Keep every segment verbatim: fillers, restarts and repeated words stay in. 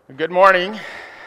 Good morning.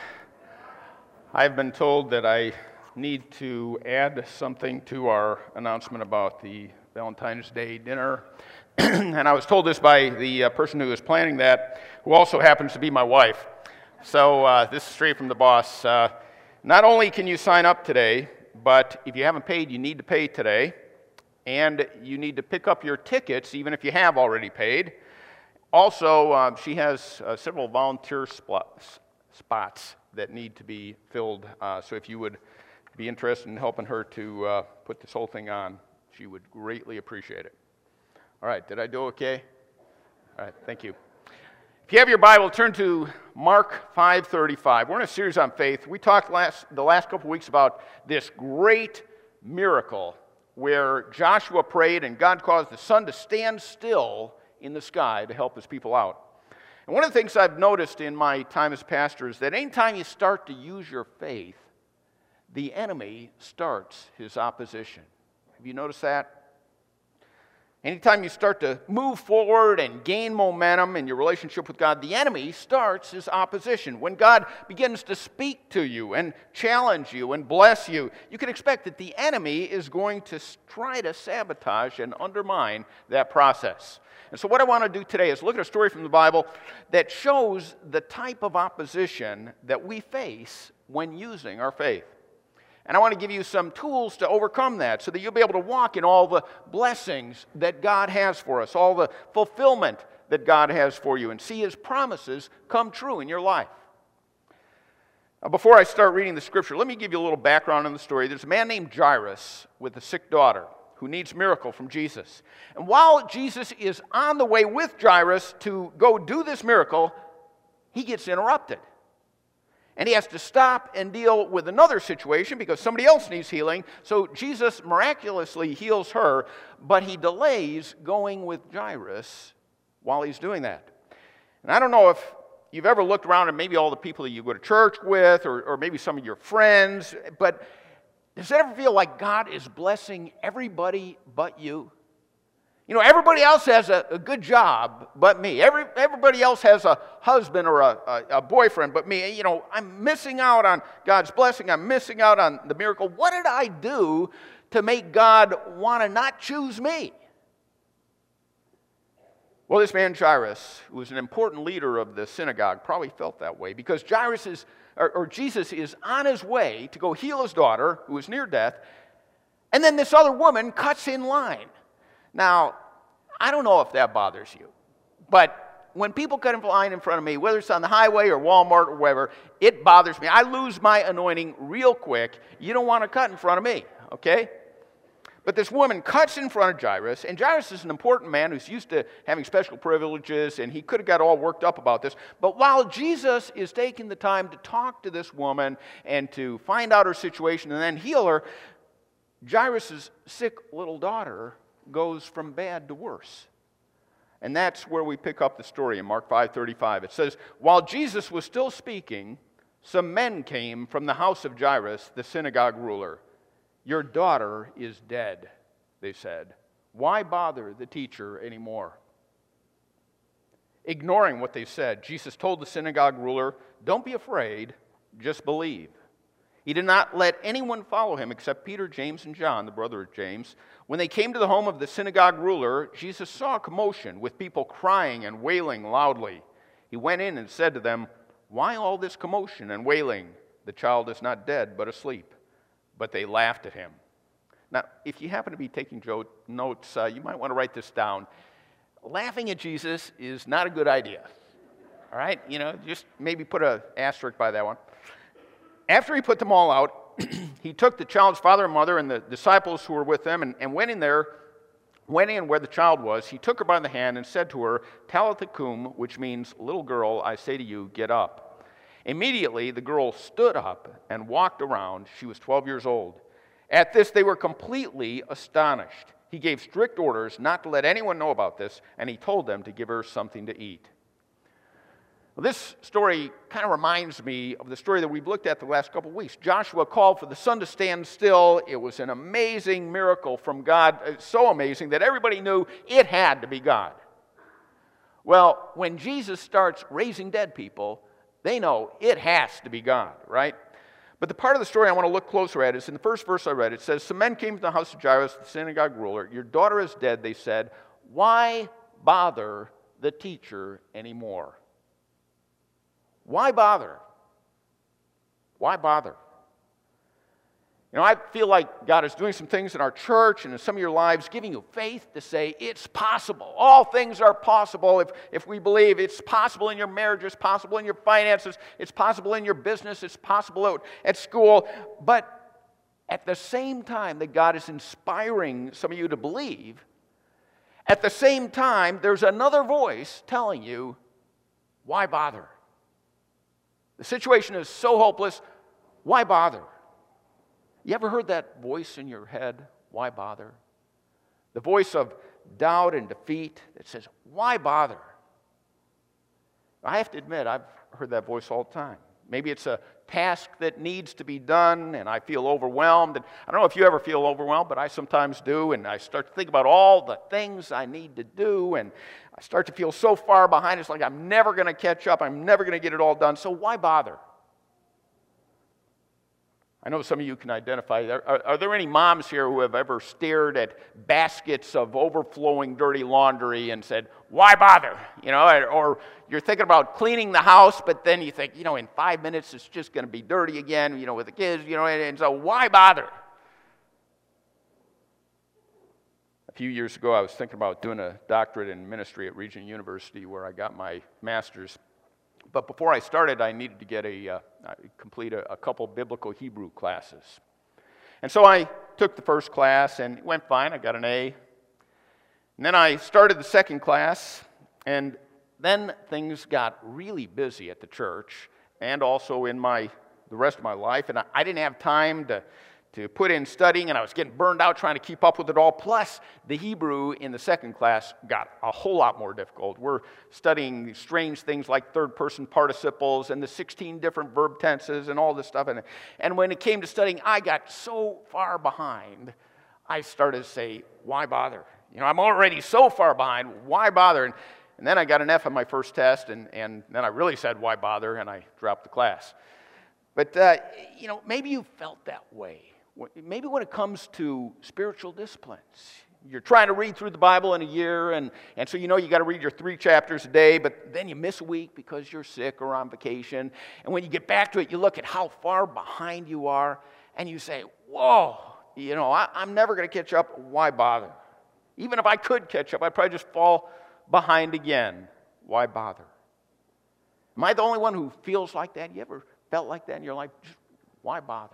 I've been told that I need to add something to our announcement about the Valentine's Day dinner. And I was told this by the uh, person who is planning that, who also happens to be my wife. So uh, this is straight from the boss. Uh, not only can you sign up today, but if you haven't paid, you need to pay today. And you need to pick up your tickets, even if you have already paid. Also, uh, she has uh, several volunteer spots, spots that need to be filled. Uh, so if you would be interested in helping her to uh, put this whole thing on, she would greatly appreciate it. All right, did I do okay? All right, thank you. If you have your Bible, turn to Mark five thirty-five. We're in a series on faith. We talked last the last couple weeks about this great miracle where Joshua prayed and God caused the sun to stand still in the sky to help his people out. And one of the things I've noticed in my time as pastor is that anytime you start to use your faith, the enemy starts his opposition. Have you noticed that? Anytime you start to move forward and gain momentum in your relationship with God, the enemy starts his opposition. When God begins to speak to you and challenge you and bless you, you can expect that the enemy is going to try to sabotage and undermine that process. And so what I want to do today is look at a story from the Bible that shows the type of opposition that we face when using our faith. And I want to give you some tools to overcome that so that you'll be able to walk in all the blessings that God has for us, all the fulfillment that God has for you, and see His promises come true in your life. Now, before I start reading the scripture, let me give you a little background on the story. There's a man named Jairus with a sick daughter who needs a miracle from Jesus. And while Jesus is on the way with Jairus to go do this miracle, he gets interrupted. And he has to stop and deal with another situation because somebody else needs healing. So Jesus miraculously heals her, but he delays going with Jairus while he's doing that. And I don't know if you've ever looked around at maybe all the people that you go to church with or, or maybe some of your friends, but does it ever feel like God is blessing everybody but you? You know, everybody else has a, a good job but me. Every, everybody else has a husband or a, a, a boyfriend but me. You know, I'm missing out on God's blessing. I'm missing out on the miracle. What did I do to make God want to not choose me? Well, this man Jairus, who was an important leader of the synagogue, probably felt that way because Jairus is, or, or Jesus is on his way to go heal his daughter, who is near death, and then this other woman cuts in line. Now, I don't know if that bothers you, but when people cut in line in front of me, whether it's on the highway or Walmart or wherever, it bothers me. I lose my anointing real quick. You don't want to cut in front of me, okay? But this woman cuts in front of Jairus, and Jairus is an important man who's used to having special privileges, and he could have got all worked up about this. But while Jesus is taking the time to talk to this woman and to find out her situation and then heal her, Jairus' sick little daughter goes from bad to worse. And that's where we pick up the story in Mark five thirty-five. It says, while Jesus was still speaking, some men came from the house of Jairus, the synagogue ruler. Your daughter is dead, they said. Why bother the teacher anymore? Ignoring what they said, Jesus told the synagogue ruler, don't be afraid, just believe. He did not let anyone follow him except Peter, James, and John, the brother of James. When they came to the home of the synagogue ruler, Jesus saw a commotion with people crying and wailing loudly. He went in and said to them, why all this commotion and wailing? The child is not dead, but asleep. But they laughed at him. Now, if you happen to be taking notes, uh, you might want to write this down. Laughing at Jesus is not a good idea. All right? You know, just maybe put an asterisk by that one. After he put them all out, he took the child's father and mother and the disciples who were with them and, and went in there, went in where the child was. He took her by the hand and said to her, Talitha cum, which means, little girl, I say to you, get up. Immediately the girl stood up and walked around. She was twelve years old. At this they were completely astonished. He gave strict orders not to let anyone know about this, and he told them to give her something to eat. Well, this story kind of reminds me of the story that we've looked at the last couple of weeks. Joshua called for the sun to stand still. It was an amazing miracle from God, so amazing that everybody knew it had to be God. Well, when Jesus starts raising dead people, They know it has to be God, right? But the part of the story I want to look closer at is in the first verse I read. It says, some men came to the house of Jairus, the synagogue ruler. Your daughter is dead, they said. Why bother the teacher anymore? Why bother? Why bother? You know, I feel like God is doing some things in our church and in some of your lives, giving you faith to say it's possible. All things are possible if, if we believe. It's possible in your marriage, it's possible in your finances, it's possible in your business, it's possible at, at school. But at the same time that God is inspiring some of you to believe, at the same time, there's another voice telling you, why bother? The situation is so hopeless, why bother? You ever heard that voice in your head, why bother? The voice of doubt and defeat that says, why bother? I have to admit, I've heard that voice all the time. Maybe it's a task that needs to be done and I feel overwhelmed. And I don't know if you ever feel overwhelmed, but I sometimes do. And I start to think about all the things I need to do. And I start to feel so far behind. It's like I'm never going to catch up. I'm never going to get it all done. So why bother? I know some of you can identify. Are, are there any moms here who have ever stared at baskets of overflowing dirty laundry and said, why bother? You know, or, or you're thinking about cleaning the house, but then you think, you know, in five minutes it's just going to be dirty again, you know, with the kids, you know, and, and so why bother? A few years ago, I was thinking about doing a doctorate in ministry at Regent University where I got my master's. But before I started, I needed to get a uh, complete a, a couple biblical Hebrew classes. And so I took the first class, and it went fine. I got an A. And then I started the second class, and then things got really busy at the church and also in my the rest of my life. And I, I didn't have time to, to put in studying, and I was getting burned out trying to keep up with it all. Plus, the Hebrew in the second class got a whole lot more difficult. We're studying strange things like third-person participles and the sixteen different verb tenses and all this stuff. And, and when it came to studying, I got so far behind, I started to say, why bother? You know, I'm already so far behind, why bother? And, and then I got an F on my first test, and, and then I really said, why bother? And I dropped the class. But, uh, you know, maybe you felt that way. Maybe when it comes to spiritual disciplines, you're trying to read through the Bible in a year, and, and so you know you got to read your three chapters a day, but then you miss a week because you're sick or on vacation. And when you get back to it, you look at how far behind you are, and you say, whoa, you know, I, I'm never going to catch up. Why bother? Even if I could catch up, I'd probably just fall behind again. Why bother? Am I the only one who feels like that? You ever felt like that in your life? Just, why bother?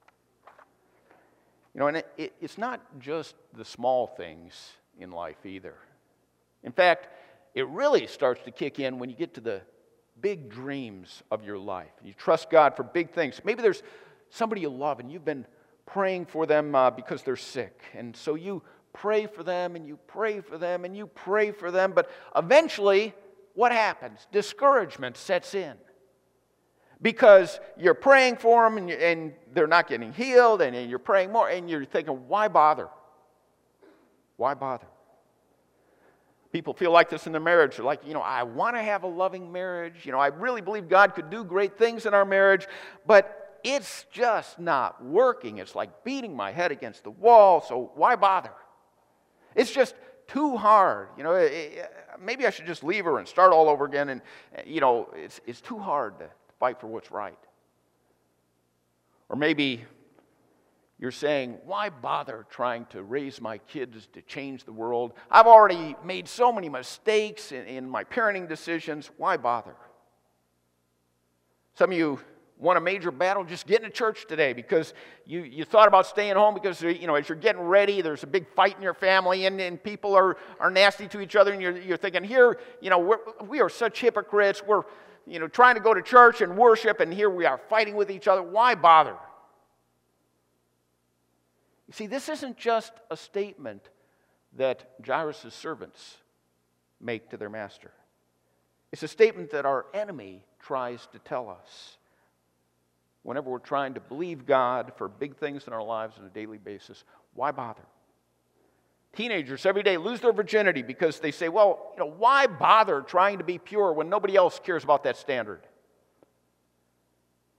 You know, and it, it, it's not just the small things in life either. In fact, it really starts to kick in when you get to the big dreams of your life. You trust God for big things. Maybe there's somebody you love and you've been praying for them uh, because they're sick. And so you pray for them and you pray for them and you pray for them. But eventually, what happens? Discouragement sets in. Because you're praying for them and, you, and they're not getting healed, and, and you're praying more, and you're thinking, why bother? Why bother? People feel like this in their marriage. They're like, you know, I want to have a loving marriage. You know, I really believe God could do great things in our marriage, but it's just not working. It's like beating my head against the wall, so why bother? It's just too hard. You know, it, it, maybe I should just leave her and start all over again, and, you know, it's, it's too hard to fight for what's right. Or maybe you're saying, why bother trying to raise my kids to change the world? I've already made so many mistakes in, in my parenting decisions. Why bother? Some of you won a major battle just getting to church today because you, you thought about staying home because, you know, as you're getting ready, there's a big fight in your family and, and people are, are nasty to each other, and you're, you're thinking, here, you know, we're, we are such hypocrites. We're You know, trying to go to church and worship, and here we are fighting with each other. Why bother? You see, this isn't just a statement that Jairus' servants make to their master. It's a statement that our enemy tries to tell us whenever we're trying to believe God for big things in our lives on a daily basis. Why bother? Teenagers every day lose their virginity because they say, well, you know, why bother trying to be pure when nobody else cares about that standard?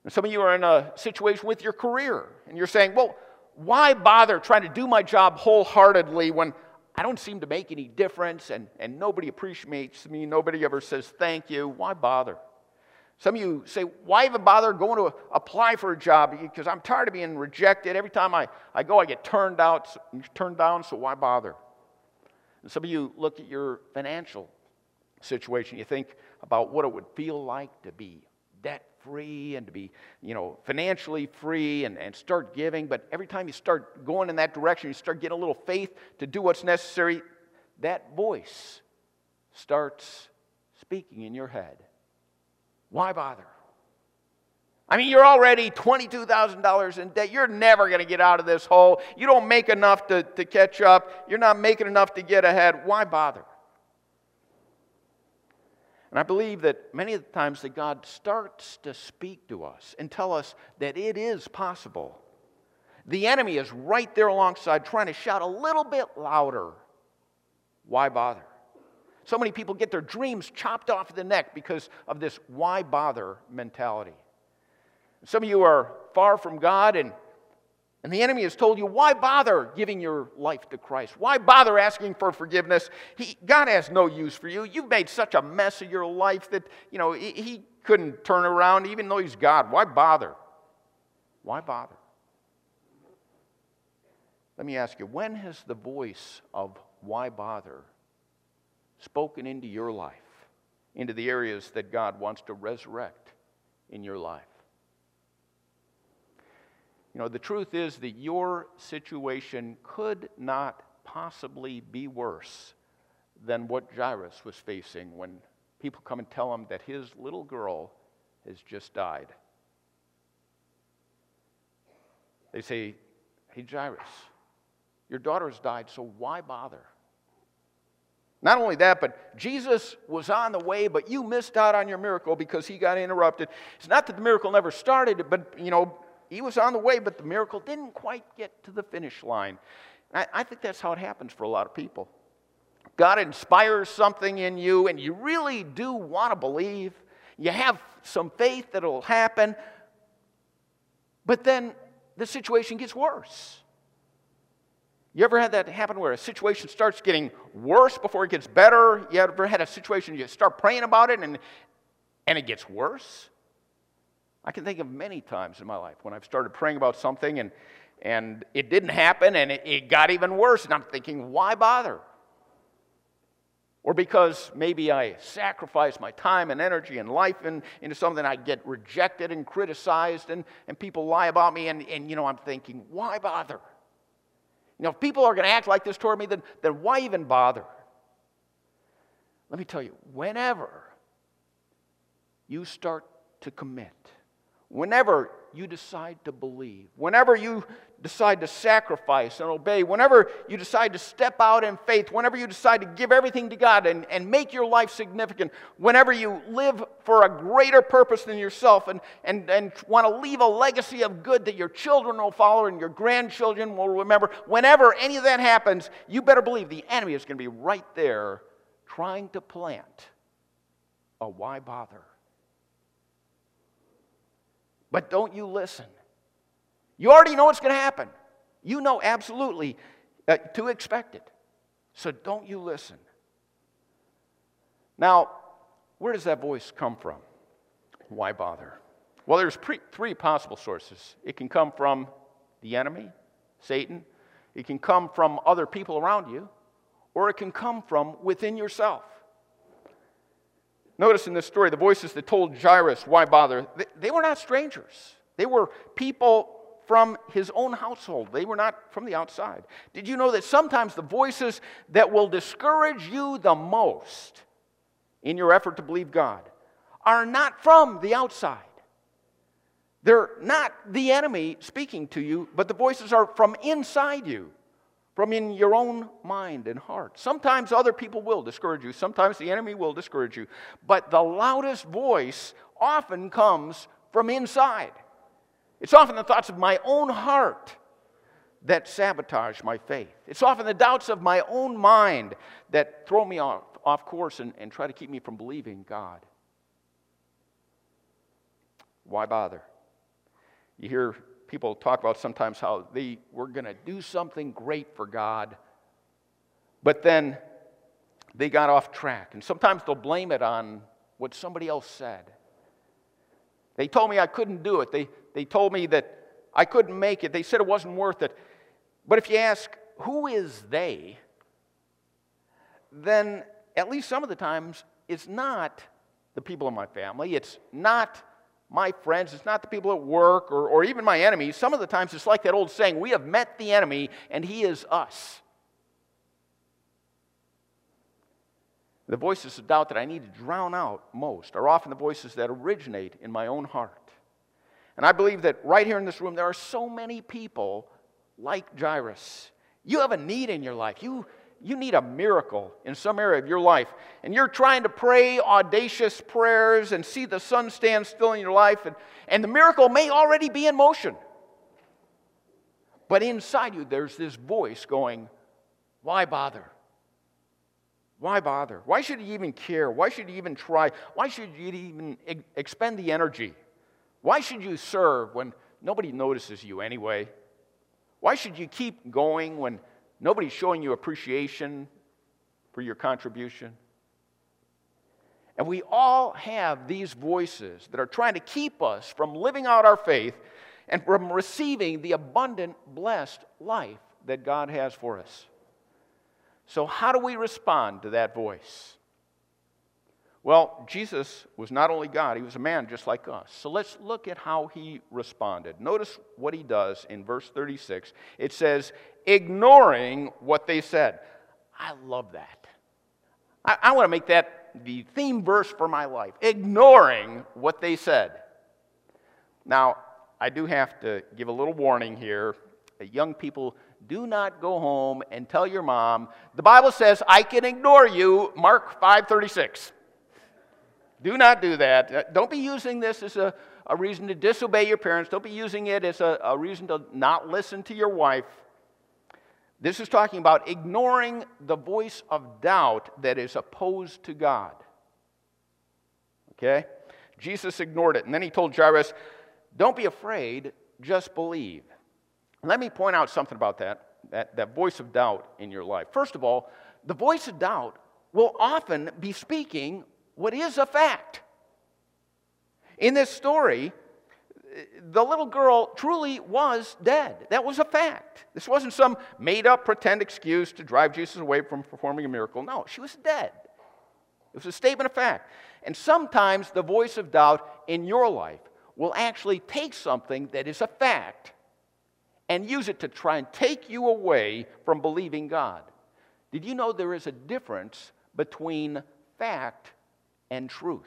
And some of you are in a situation with your career, and you're saying, well, why bother trying to do my job wholeheartedly when I don't seem to make any difference, and, and nobody appreciates me, nobody ever says thank you? Why bother? Some of you say, why even bother going to apply for a job? Because I'm tired of being rejected. Every time I, I go, I get turned out, turned down, so why bother? And some of you look at your financial situation. You think about what it would feel like to be debt-free and to be, you know, financially free and, and start giving. But every time you start going in that direction, you start getting a little faith to do what's necessary, that voice starts speaking in your head. Why bother? I mean, you're already twenty-two thousand dollars in debt. You're never going to get out of this hole. You don't make enough to, to catch up. You're not making enough to get ahead. Why bother? And I believe that many of the times that God starts to speak to us and tell us that it is possible. The enemy is right there alongside trying to shout a little bit louder. Why bother? So many people get their dreams chopped off the neck because of this why bother mentality. Some of you are far from God, and, and the enemy has told you, why bother giving your life to Christ? Why bother asking for forgiveness? He, God has no use for you. You've made such a mess of your life that, you know, he, he couldn't turn around even though he's God. Why bother? Why bother? Let me ask you, when has the voice of why bother spoken into your life, into the areas that God wants to resurrect in your life? You know, the truth is that your situation could not possibly be worse than what Jairus was facing when people come and tell him that his little girl has just died. They say, hey, Jairus, your daughter has died, so why bother? Not only that, but Jesus was on the way, but you missed out on your miracle because he got interrupted. It's not that the miracle never started, but, you know, he was on the way, but the miracle didn't quite get to the finish line. I, I think that's how it happens for a lot of people. God inspires something in you, and you really do want to believe. You have some faith that it'll happen, but then the situation gets worse. You ever had that happen where a situation starts getting worse before it gets better? You ever had a situation you start praying about it and, and it gets worse? I can think of many times in my life when I've started praying about something and, and it didn't happen and it, it got even worse. And I'm thinking, why bother? Or because maybe I sacrifice my time and energy and life in, into something, I get rejected and criticized and, and people lie about me. And, and, you know, I'm thinking, why bother? You know, if people are going to act like this toward me, then, then why even bother? Let me tell you, whenever you start to commit, whenever you decide to believe, whenever you decide to sacrifice and obey, whenever you decide to step out in faith, whenever you decide to give everything to God and, and make your life significant, whenever you live for a greater purpose than yourself and, and, and want to leave a legacy of good that your children will follow and your grandchildren will remember, whenever any of that happens, you better believe the enemy is going to be right there trying to plant a why bother. But don't you listen. You already know what's going to happen. You know absolutely uh, to expect it. So don't you listen. Now, where does that voice come from? Why bother? Well, there's pre- three possible sources. It can come from the enemy, Satan. It can come from other people around you. Or it can come from within yourself. Notice in this story, the voices that told Jairus, why bother, they, they were not strangers. They were people from his own household. They were not from the outside. Did you know that sometimes the voices that will discourage you the most in your effort to believe God are not from the outside? They're not the enemy speaking to you, but the voices are from inside you. From in your own mind and heart. Sometimes other people will discourage you. Sometimes the enemy will discourage you. But the loudest voice often comes from inside. It's often the thoughts of my own heart that sabotage my faith. It's often the doubts of my own mind that throw me off, off course and, and try to keep me from believing God. Why bother? You hear people talk about sometimes how they were going to do something great for God, but then they got off track. And sometimes they'll blame it on what somebody else said. They told me I couldn't do it. They, they told me that I couldn't make it. They said it wasn't worth it. But if you ask, who is they? Then at least some of the times, it's not the people in my family. It's not my friends. It's not the people at work or, or even my enemies. Some of the times it's like that old saying, we have met the enemy and he is us. The voices of doubt that I need to drown out most are often the voices that originate in my own heart. And I believe that right here in this room, there are so many people like Jairus. You have a need in your life. You, you need a miracle in some area of your life. And you're trying to pray audacious prayers and see the sun stand still in your life. And, and the miracle may already be in motion. But inside you, there's this voice going, why bother? Why bother? Why should you even care? Why should you even try? Why should you even expend the energy? Why should you serve when nobody notices you anyway? Why should you keep going when nobody's showing you appreciation for your contribution? And we all have these voices that are trying to keep us from living out our faith and from receiving the abundant, blessed life that God has for us. So how do we respond to that voice? Well, Jesus was not only God, he was a man just like us. So let's look at how he responded. Notice what he does in verse thirty-six. It says, ignoring what they said. I love that. I, I want to make that the theme verse for my life. Ignoring what they said. Now, I do have to give a little warning here. Young people, do not go home and tell your mom, the Bible says I can ignore you, Mark five thirty-six. Do not do that. Don't be using this as a, a reason to disobey your parents. Don't be using it as a, a reason to not listen to your wife. This is talking about ignoring the voice of doubt that is opposed to God. Okay? Jesus ignored it. And then he told Jairus, don't be afraid, just believe. Let me point out something about that, that, that voice of doubt in your life. First of all, the voice of doubt will often be speaking what is a fact. In this story, the little girl truly was dead. That was a fact. This wasn't some made-up pretend excuse to drive Jesus away from performing a miracle. No, she was dead. It was a statement of fact. And sometimes the voice of doubt in your life will actually take something that is a fact and use it to try and take you away from believing God. Did you know there is a difference between fact and truth?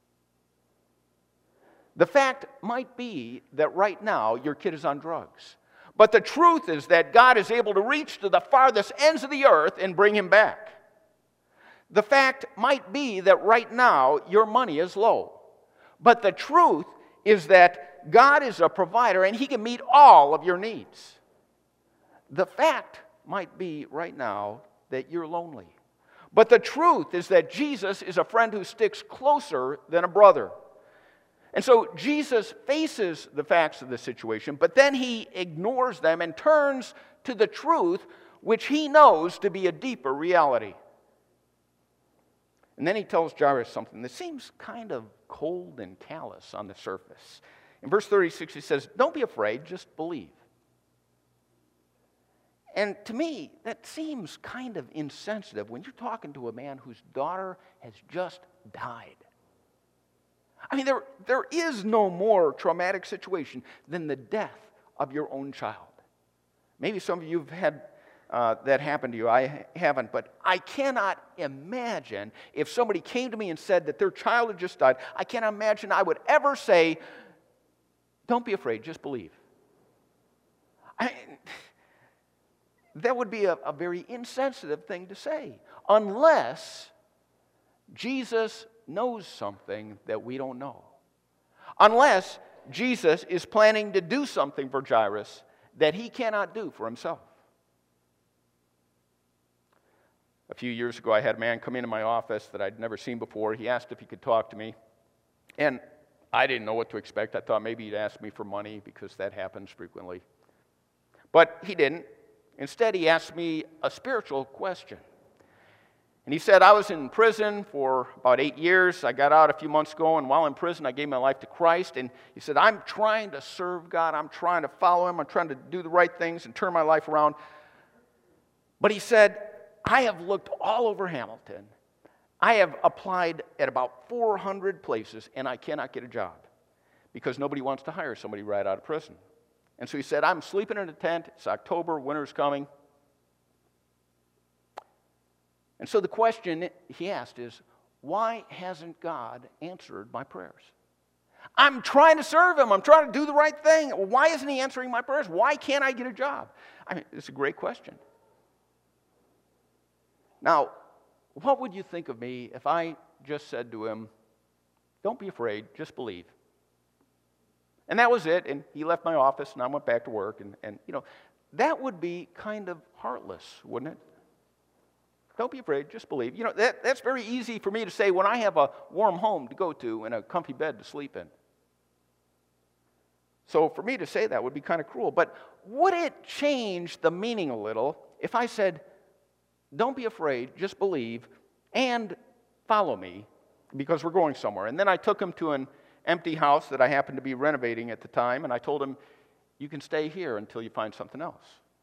The fact might be that right now your kid is on drugs. But the truth is that God is able to reach to the farthest ends of the earth and bring him back. The fact might be that right now your money is low. But the truth is that God is a provider and he can meet all of your needs. The fact might be right now that you're lonely. But the truth is that Jesus is a friend who sticks closer than a brother. And so Jesus faces the facts of the situation, but then he ignores them and turns to the truth, which he knows to be a deeper reality. And then he tells Jairus something that seems kind of cold and callous on the surface. In verse thirty-six, he says, don't be afraid, just believe. And to me, that seems kind of insensitive when you're talking to a man whose daughter has just died. I mean, there, there is no more traumatic situation than the death of your own child. Maybe some of you have had uh, that happen to you. I haven't, but I cannot imagine if somebody came to me and said that their child had just died, I can't imagine I would ever say, don't be afraid, just believe. I, that would be a, a very insensitive thing to say, unless Jesus knows something that we don't know. Unless Jesus is planning to do something for Jairus that he cannot do for himself. A few years ago, I had a man come into my office that I'd never seen before. He asked if he could talk to me. And I didn't know what to expect. I thought maybe he'd ask me for money because that happens frequently. But he didn't. Instead, he asked me a spiritual question. And he said, I was in prison for about eight years. I got out a few months ago, and while in prison, I gave my life to Christ. And he said, I'm trying to serve God. I'm trying to follow him. I'm trying to do the right things and turn my life around. But he said, I have looked all over Hamilton. I have applied at about four hundred places, and I cannot get a job because nobody wants to hire somebody right out of prison. And so he said, I'm sleeping in a tent. It's October. Winter's coming. And so the question he asked is, why hasn't God answered my prayers? I'm trying to serve him. I'm trying to do the right thing. Why isn't he answering my prayers? Why can't I get a job? I mean, it's a great question. Now, what would you think of me if I just said to him, don't be afraid, just believe? And that was it, and he left my office, and I went back to work, and, and you know, that would be kind of heartless, wouldn't it? Don't be afraid, just believe. You know, that, that's very easy for me to say when I have a warm home to go to and a comfy bed to sleep in. So for me to say that would be kind of cruel. But would it change the meaning a little if I said, don't be afraid, just believe, and follow me, because we're going somewhere. And then I took him to an empty house that I happened to be renovating at the time, and I told him, you can stay here until you find something else.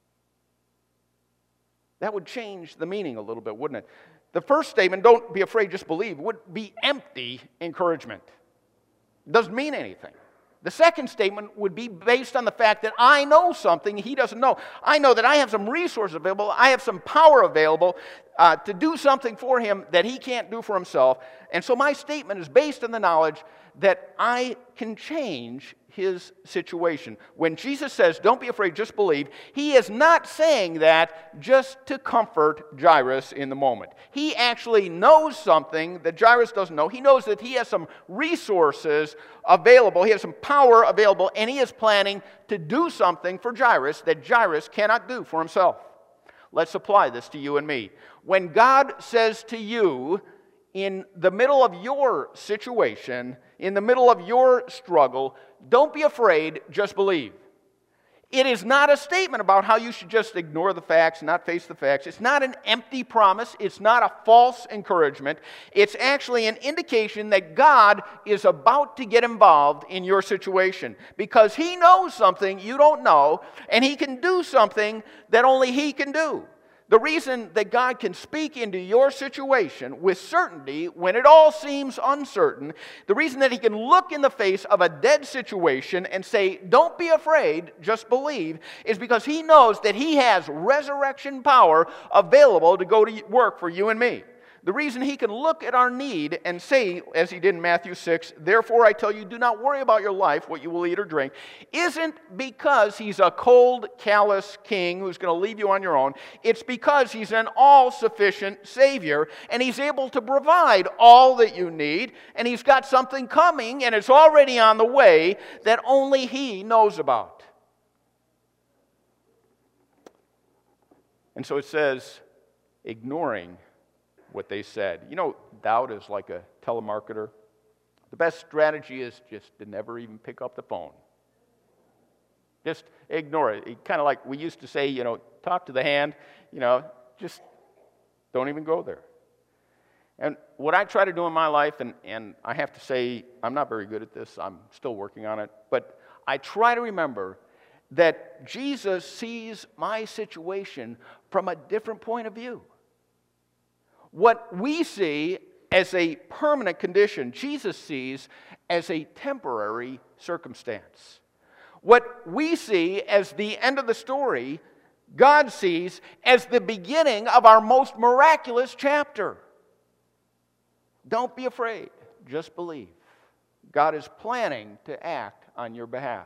That would change the meaning a little bit, wouldn't it? The first statement, don't be afraid, just believe, would be empty encouragement. It doesn't mean anything. The second statement would be based on the fact that I know something he doesn't know. I know that I have some resources available, I have some power available uh, to do something for him that he can't do for himself. And so my statement is based on the knowledge that I can change his situation. When Jesus says, don't be afraid, just believe, he is not saying that just to comfort Jairus in the moment. He actually knows something that Jairus doesn't know. He knows that he has some resources available, he has some power available, and he is planning to do something for Jairus that Jairus cannot do for himself. Let's apply this to you and me. When God says to you, in the middle of your situation, in the middle of your struggle, don't be afraid, just believe. It is not a statement about how you should just ignore the facts, not face the facts. It's not an empty promise. It's not a false encouragement. It's actually an indication that God is about to get involved in your situation because he knows something you don't know, and he can do something that only he can do. The reason that God can speak into your situation with certainty when it all seems uncertain, the reason that he can look in the face of a dead situation and say, don't be afraid, just believe, is because he knows that he has resurrection power available to go to work for you and me. The reason he can look at our need and say, as he did in Matthew six, therefore I tell you, do not worry about your life, what you will eat or drink, isn't because he's a cold, callous king who's going to leave you on your own. It's because he's an all-sufficient Savior, and he's able to provide all that you need, and he's got something coming, and it's already on the way that only he knows about. And so it says, ignoring what they said. You know, doubt is like a telemarketer. The best strategy is just to never even pick up the phone. Just ignore it. it kind of like we used to say, you know, talk to the hand, you know, just don't even go there. And what I try to do in my life, and, and I have to say, I'm not very good at this, I'm still working on it, but I try to remember that Jesus sees my situation from a different point of view. What we see as a permanent condition, Jesus sees as a temporary circumstance. What we see as the end of the story, God sees as the beginning of our most miraculous chapter. Don't be afraid, just believe. God is planning to act on your behalf.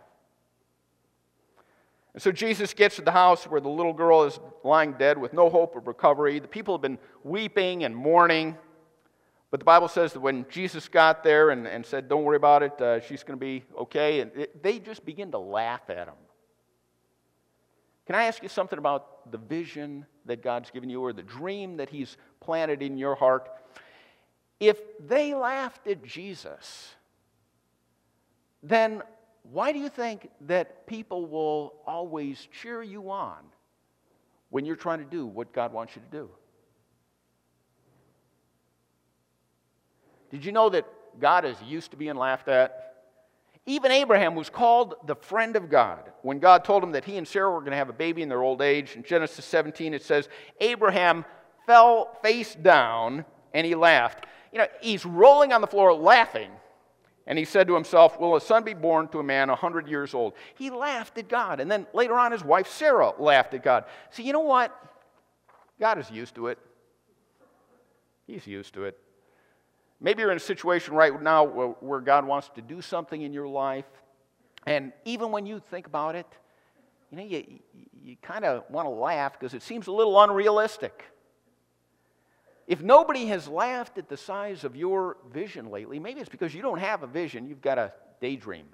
And so Jesus gets to the house where the little girl is lying dead with no hope of recovery. The people have been weeping and mourning. But the Bible says that when Jesus got there and, and said, don't worry about it, uh, she's going to be okay, and it, they just begin to laugh at him. Can I ask you something about the vision that God's given you or the dream that he's planted in your heart? If they laughed at Jesus, then why do you think that people will always cheer you on when you're trying to do what God wants you to do? Did you know that God is used to being laughed at? Even Abraham was called the friend of God when God told him that he and Sarah were going to have a baby in their old age. In Genesis seventeen, it says, Abraham fell face down and he laughed. You know, he's rolling on the floor laughing. And he said to himself, will a son be born to a man one hundred years old? He laughed at God. And then later on, his wife Sarah laughed at God. See, you know what? God is used to it. He's used to it. Maybe you're in a situation right now where God wants to do something in your life, and even when you think about it, you know, you, you kind of want to laugh because it seems a little unrealistic. If nobody has laughed at the size of your vision lately, maybe it's because you don't have a vision, you've got a daydream.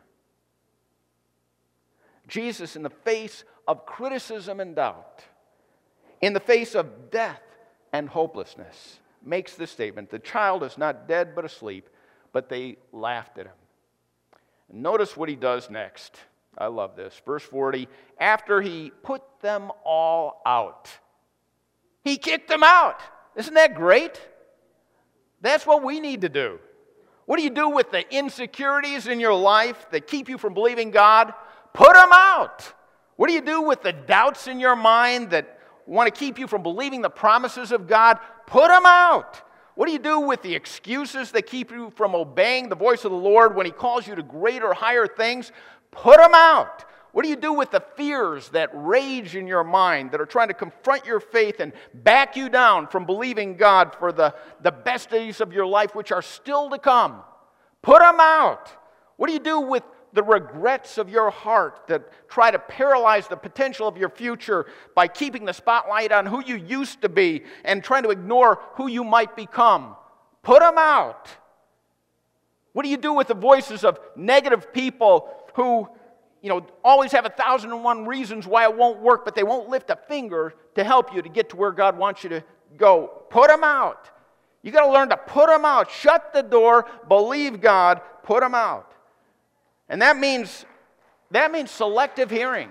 Jesus, in the face of criticism and doubt, in the face of death and hopelessness, makes this statement, the child is not dead but asleep, but they laughed at him. And notice what he does next. I love this. Verse forty, after he put them all out, he kicked them out. Isn't that great? That's what we need to do. What do you do with the insecurities in your life that keep you from believing God? Put them out. What do you do with the doubts in your mind that want to keep you from believing the promises of God? Put them out. What do you do with the excuses that keep you from obeying the voice of the Lord when He calls you to greater, higher things? Put them out. What do you do with the fears that rage in your mind that are trying to confront your faith and back you down from believing God for the, the best days of your life, which are still to come? Put them out. What do you do with the regrets of your heart that try to paralyze the potential of your future by keeping the spotlight on who you used to be and trying to ignore who you might become? Put them out. What do you do with the voices of negative people who, you know, always have a thousand and one reasons why it won't work, but they won't lift a finger to help you to get to where God wants you to go? Put them out. You got to learn to put them out. Shut the door. Believe God. Put them out. And that means, that means selective hearing.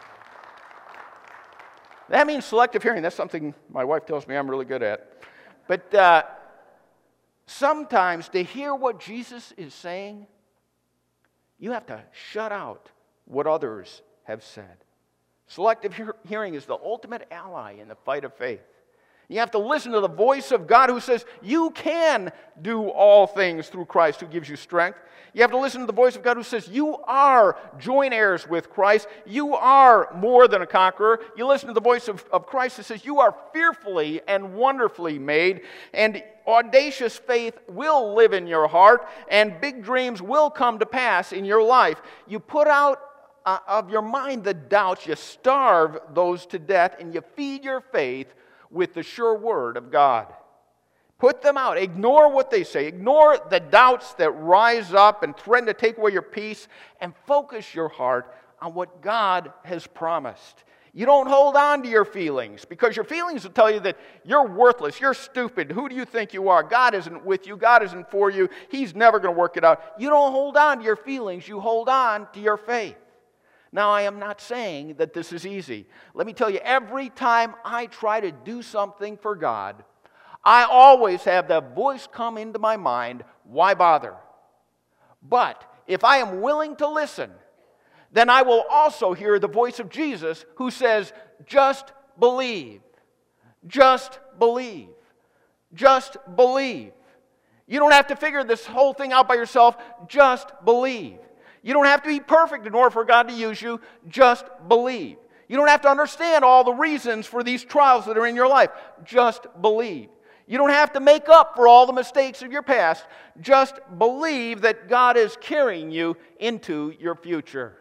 That means selective hearing. That's something my wife tells me I'm really good at. But uh, sometimes to hear what Jesus is saying, you have to shut out what others have said. Selective he- hearing is the ultimate ally in the fight of faith. You have to listen to the voice of God who says, you can do all things through Christ who gives you strength. You have to listen to the voice of God who says, you are joint heirs with Christ. You are more than a conqueror. You listen to the voice of, of Christ who says, you are fearfully and wonderfully made. And audacious faith will live in your heart. And big dreams will come to pass in your life. You put out uh, of your mind the doubts. You starve those to death. And you feed your faith with the sure word of God. Put them out. Ignore what they say. Ignore the doubts that rise up and threaten to take away your peace, and focus your heart on what God has promised. You don't hold on to your feelings, because your feelings will tell you that you're worthless, you're stupid. Who do you think you are? God isn't with you. God isn't for you. He's never going to work it out. You don't hold on to your feelings. You hold on to your faith. Now, I am not saying that this is easy. Let me tell you, every time I try to do something for God, I always have that voice come into my mind, why bother? But if I am willing to listen, then I will also hear the voice of Jesus who says, just believe. Just believe. Just believe. You don't have to figure this whole thing out by yourself. Just believe. You don't have to be perfect in order for God to use you. Just believe. You don't have to understand all the reasons for these trials that are in your life. Just believe. You don't have to make up for all the mistakes of your past. Just believe that God is carrying you into your future.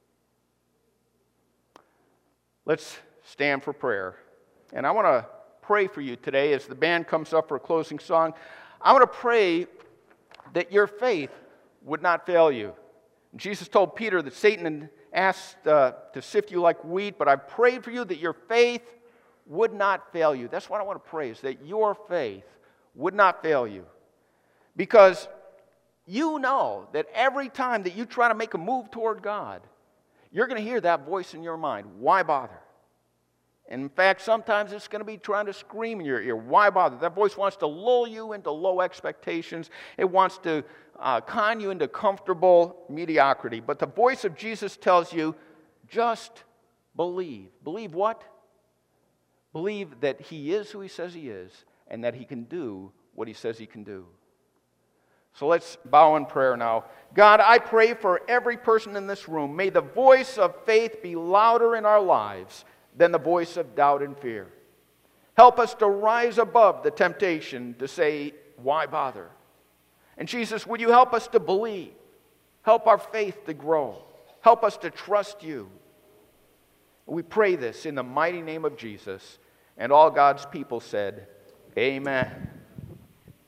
Let's stand for prayer. And I want to pray for you today as the band comes up for a closing song. I want to pray that your faith would not fail you. Jesus told Peter that Satan asked uh, to sift you like wheat, but I prayed for you that your faith would not fail you. That's what I want to pray, is that your faith would not fail you. Because you know that every time that you try to make a move toward God, you're going to hear that voice in your mind. Why bother? And in fact, sometimes it's going to be trying to scream in your ear. Why bother? That voice wants to lull you into low expectations. It wants to uh, con you into comfortable mediocrity. But the voice of Jesus tells you, just believe. Believe what? Believe that He is who He says He is, and that He can do what He says He can do. So let's bow in prayer now. God, I pray for every person in this room. May the voice of faith be louder in our lives than the voice of doubt and fear. Help us to rise above the temptation to say, why bother? And Jesus, would you help us to believe? Help our faith to grow. Help us to trust you. We pray this in the mighty name of Jesus. And all God's people said, amen.